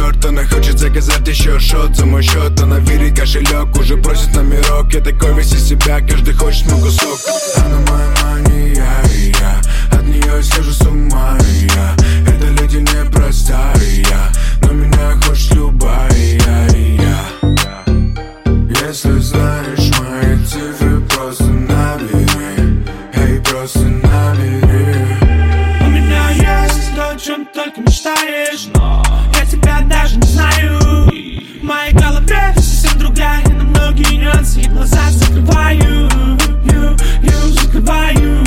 торт. Она хочет заказать еще шот за мой счет. Она верит кошелек, уже просит номерок. Я такой весь из себя, каждый хочет мой кусок. Она моя мания, и я от нее схожу с ума, и я. Это леди непростая, но меня хочет любая, и я. Если знаешь мои цифры, просто набери. Эй, просто набери. У меня есть то, о чем только мечтаешь, но я тебя даже не знаю. В моей голове совсем другая, на многие нюансы и глаза закрываю. Закрываю,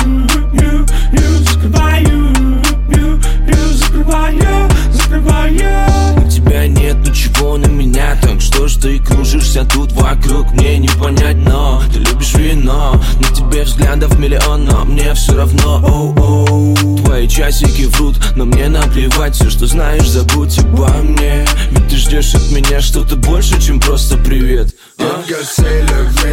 закрываю, закрываю. У тебя нет ничего на меня, так что ж ты кружишься тут вокруг? Мне не понять, но ты любишь вино. На тебе взглядов миллион, но мне все равно. Оу-оу. Твои часики врут, но мне наплевать. Все, что знаешь, забудь обо мне. Ведь ты ждешь от меня что-то больше, чем просто привет. Только c'est le